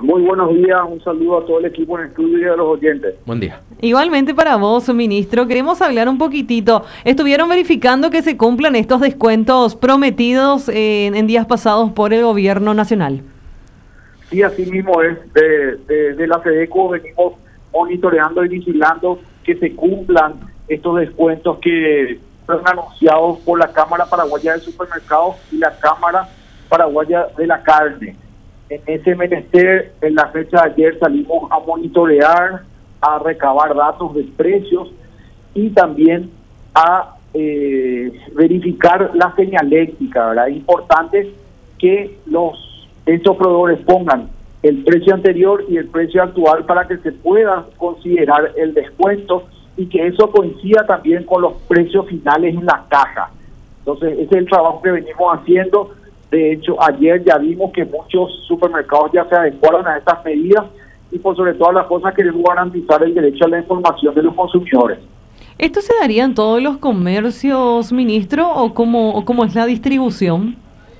Muy buenos días, un saludo a todo el equipo en el estudio y a los oyentes. Buen día. Igualmente para vos, ministro, queremos hablar un poquitito. ¿Estuvieron verificando que se cumplan estos descuentos prometidos en días pasados por el gobierno nacional? Sí, así mismo es. De la SEDECO venimos monitoreando y vigilando que se cumplan estos descuentos que fueron anunciados por la Cámara Paraguaya de Supermercados y la Cámara Paraguaya de la Carne. En ese menester, en la fecha de ayer salimos a monitorear, a recabar datos de precios y también a verificar la señaléctica, ¿verdad? Es importante que estos proveedores pongan el precio anterior y el precio actual para que se pueda considerar el descuento y que eso coincida también con los precios finales en la caja. Entonces, ese es el trabajo que venimos haciendo. De hecho, ayer ya vimos que muchos supermercados ya se adecuaron a estas medidas y por sobre todas las cosas queremos garantizar el derecho a la información de los consumidores. ¿Esto se daría en todos los comercios, ministro, o cómo es la distribución?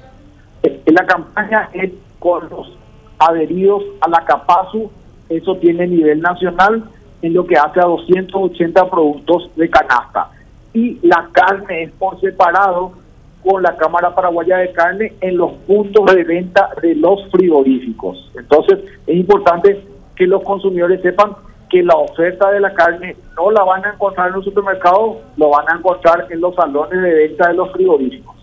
La campaña es con los adheridos a la CAPASU, eso tiene nivel nacional, en lo que hace a 280 productos de canasta. Y la carne es por separado con la Cámara Paraguaya de Carne en los puntos de venta de los frigoríficos. Entonces, es importante que los consumidores sepan que la oferta de la carne no la van a encontrar en los supermercados, lo van a encontrar en los salones de venta de los frigoríficos.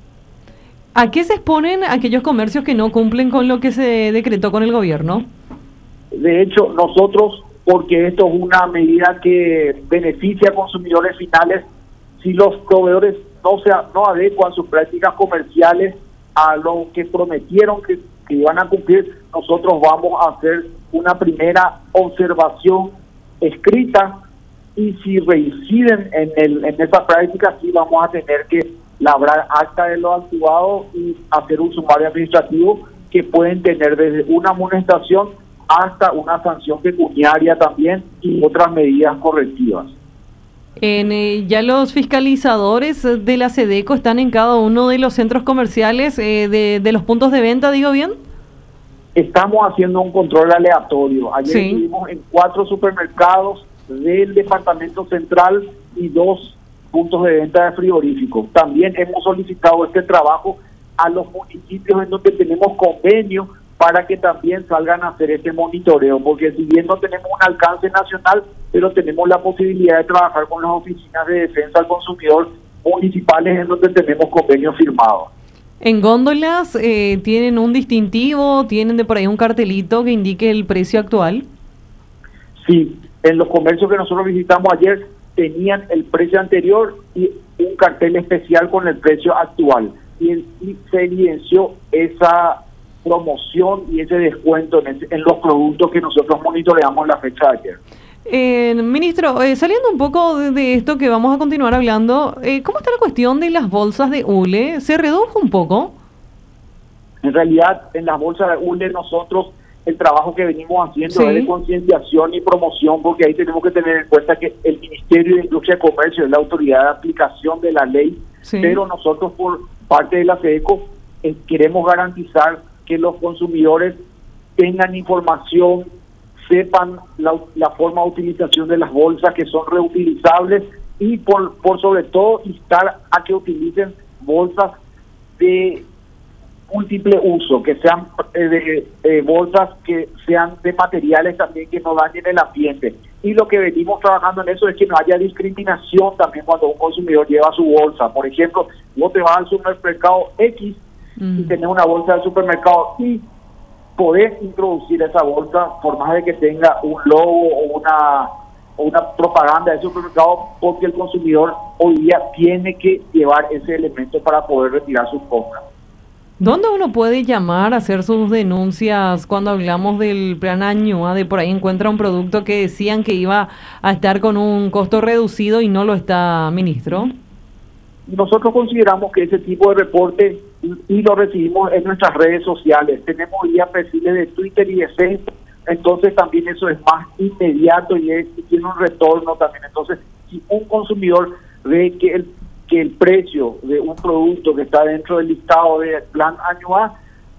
¿A qué se exponen aquellos comercios que no cumplen con lo que se decretó con el gobierno? De hecho, nosotros, porque esto es una medida que beneficia a consumidores finales, si los proveedores no adecuan sus prácticas comerciales a lo que prometieron que iban a cumplir, nosotros vamos a hacer una primera observación escrita y si reinciden en esa práctica, sí vamos a tener que labrar acta de lo activado y hacer un sumario administrativo que pueden tener desde una amonestación hasta una sanción pecuniaria también y otras medidas correctivas. Ya los fiscalizadores de la SEDECO están en cada uno de los centros comerciales de los puntos de venta, ¿digo bien? Estamos haciendo un control aleatorio. Ayer estuvimos en 4 supermercados del departamento central y 2 puntos de venta de frigoríficos. También hemos solicitado este trabajo a los municipios en donde tenemos convenio para que también salgan a hacer este monitoreo, porque si bien no tenemos un alcance nacional, pero tenemos la posibilidad de trabajar con las oficinas de defensa al consumidor municipales en donde tenemos convenios firmados. ¿En góndolas tienen un distintivo, tienen de por ahí un cartelito que indique el precio actual? Sí, en los comercios que nosotros visitamos ayer tenían el precio anterior y un cartel especial con el precio actual. Y se evidenció esa promoción y ese descuento en los productos que nosotros monitoreamos en la fecha de ayer. Ministro, saliendo un poco de esto que vamos a continuar hablando, ¿cómo está la cuestión de las bolsas de hule? ¿Se redujo un poco? En realidad, en las bolsas de hule nosotros el trabajo que venimos haciendo es de concienciación y promoción, porque ahí tenemos que tener en cuenta que el Ministerio de Industria y Comercio es la autoridad de aplicación de la ley, pero nosotros por parte de la SEDECO queremos garantizar que los consumidores tengan información, sepan la forma de utilización de las bolsas que son reutilizables y por sobre todo instar a que utilicen bolsas de múltiple uso, que sean bolsas que sean de materiales también que no dañen el ambiente. Y lo que venimos trabajando en eso es que no haya discriminación también cuando un consumidor lleva su bolsa. Por ejemplo, vos te vas al supermercado X y tenés una bolsa del supermercado Y, podés introducir esa bolsa por más de que tenga un logo o una propaganda del supermercado, porque el consumidor hoy día tiene que llevar ese elemento para poder retirar sus compras. ¿Dónde uno puede llamar a hacer sus denuncias cuando hablamos del plan Añua, de por ahí encuentra un producto que decían que iba a estar con un costo reducido y no lo está, ministro? Nosotros consideramos que ese tipo de reporte y lo recibimos en nuestras redes sociales. Tenemos ya perfiles de Twitter y de Facebook, entonces también eso es más inmediato y tiene un retorno también. Entonces, si un consumidor ve que el precio de un producto que está dentro del listado del plan Añua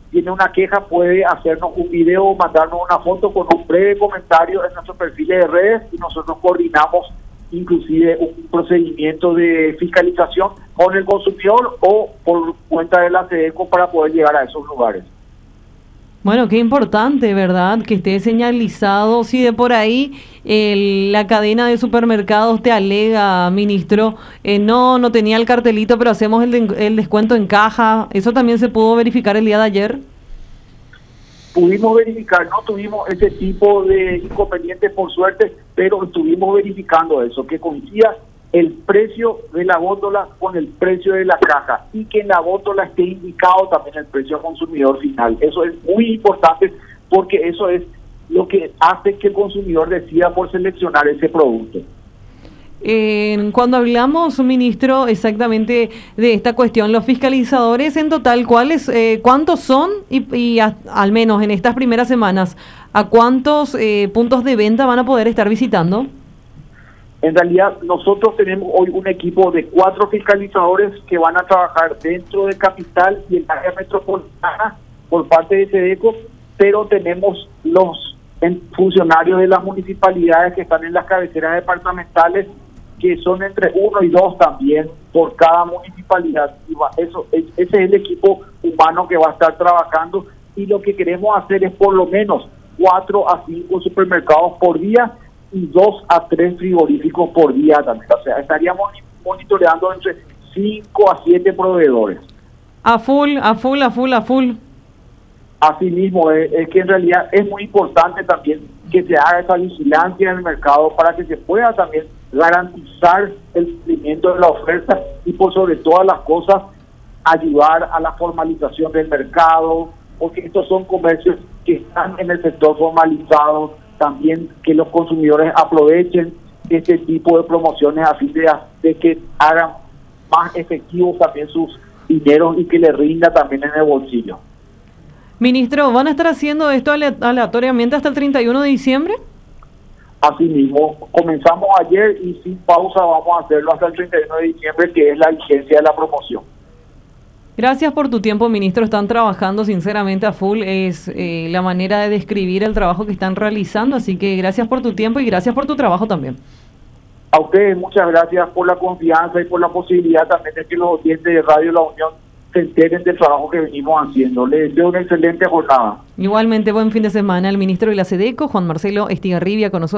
tiene una queja puede hacernos un video o mandarnos una foto con un breve comentario en nuestros perfiles de redes y nosotros coordinamos inclusive un procedimiento de fiscalización con el consumidor o por cuenta de la SEDECO para poder llegar a esos lugares. Bueno, qué importante, ¿verdad? Que esté señalizado. Si de por ahí la cadena de supermercados te alega, ministro, no tenía el cartelito, pero hacemos el descuento en caja. ¿Eso también se pudo verificar el día de ayer? Pudimos verificar, no tuvimos ese tipo de inconvenientes por suerte, pero estuvimos verificando eso, que coincida el precio de la góndola con el precio de la caja y que en la góndola esté indicado también el precio al consumidor final. Eso es muy importante porque eso es lo que hace que el consumidor decida por seleccionar ese producto. Cuando hablamos, ministro, exactamente de esta cuestión, los fiscalizadores en total, ¿cuántos son? Y al menos en estas primeras semanas, ¿a cuántos puntos de venta van a poder estar visitando? En realidad, nosotros tenemos hoy un equipo de 4 fiscalizadores que van a trabajar dentro de Capital y el área metropolitana por parte de SEDECO, pero tenemos los funcionarios de las municipalidades que están en las cabeceras departamentales, que son entre 1 y 2 también por cada municipalidad. Ese es el equipo humano que va a estar trabajando y lo que queremos hacer es por lo menos 4 a 5 supermercados por día y 2 a 3 frigoríficos por día también. O sea, estaríamos monitoreando entre 5 a 7 proveedores. A full. Así mismo, es que en realidad es muy importante también que se haga esa vigilancia en el mercado para que se pueda también garantizar el cumplimiento de la oferta y por sobre todas las cosas ayudar a la formalización del mercado, porque estos son comercios que están en el sector formalizado. También que los consumidores aprovechen este tipo de promociones a fin de que hagan más efectivos también sus dineros y que les rinda también en el bolsillo. Ministro, ¿van a estar haciendo esto aleatoriamente hasta el 31 de diciembre? Así mismo, comenzamos ayer y sin pausa vamos a hacerlo hasta el 31 de diciembre, que es la vigencia de la promoción. Gracias por tu tiempo, ministro. Están trabajando sinceramente a full. Es la manera de describir el trabajo que están realizando. Así que gracias por tu tiempo y gracias por tu trabajo también. A ustedes muchas gracias por la confianza y por la posibilidad también de que los oyentes de Radio La Unión se enteren del trabajo que venimos haciendo. Les deseo una excelente jornada. Igualmente, buen fin de semana. El ministro de la SEDECO, Juan Marcelo Estigarribia, con nosotros.